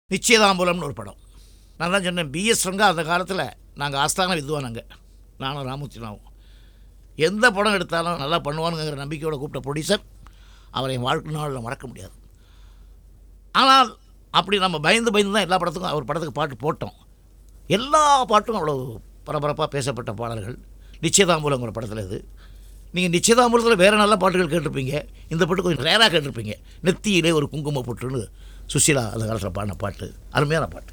நிச்சயதாம்பூலம்னு ஒரு படம். நான் தான் சொன்னேன், பிஎஸ் ரங்கா அந்த காலத்தில் நாங்கள் ஆஸ்தான வித்வானுங்க, நானும் ராமூர்த்தினாவும். எந்த படம் எடுத்தாலும் நல்லா பண்ணுவானுங்கிற நம்பிக்கையோட கூப்பிட்ட ப்ரொடியூசர் அவரை என் வாழ்க்கை நாளில் மறக்க முடியாது. ஆனால் அப்படி நம்ம பயந்து தான் எல்லா படத்துக்கும் அவர் படத்துக்கு பாட்டு போட்டோம். எல்லா பாட்டும் அவ்வளோ பரபரப்பாக பேசப்பட்ட பாடல்கள். நிச்சயதாம்பூலங்கிற படத்தில் இது. நீங்கள் நிச்சயதாம்பூலத்தில் வேறு நல்ல பாட்டுகள் கேட்டிருப்பீங்க, இந்த பாட்டு கொஞ்சம் ரேராக கேட்டிருப்பீங்க. நெத்தியிலே ஒரு குங்குமம் போட்டுன்னு சுஷீலா அந்த காலத்தில் பாடின பாட்டு, அருமையான பாட்டு.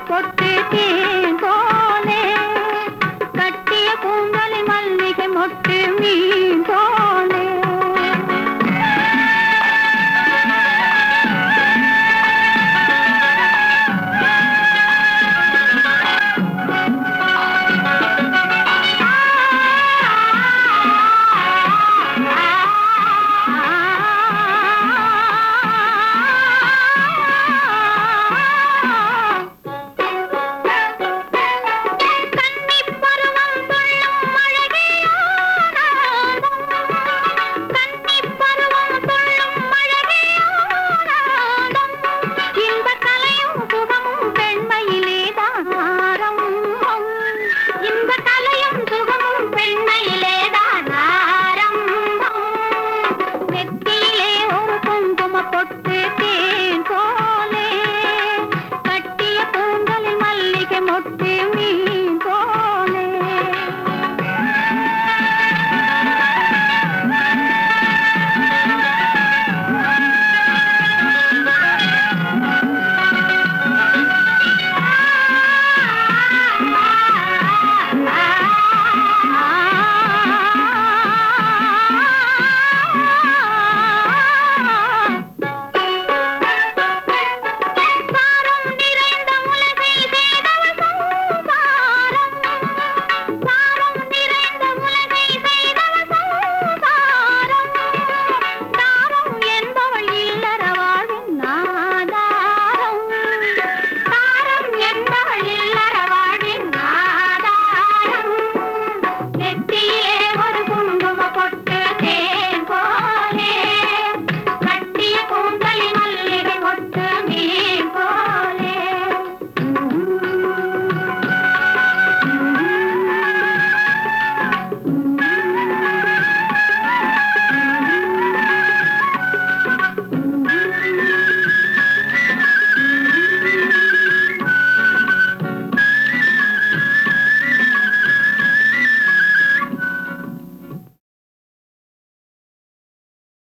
கட்டிய பூங்கலை மல்லிகை மொட்டு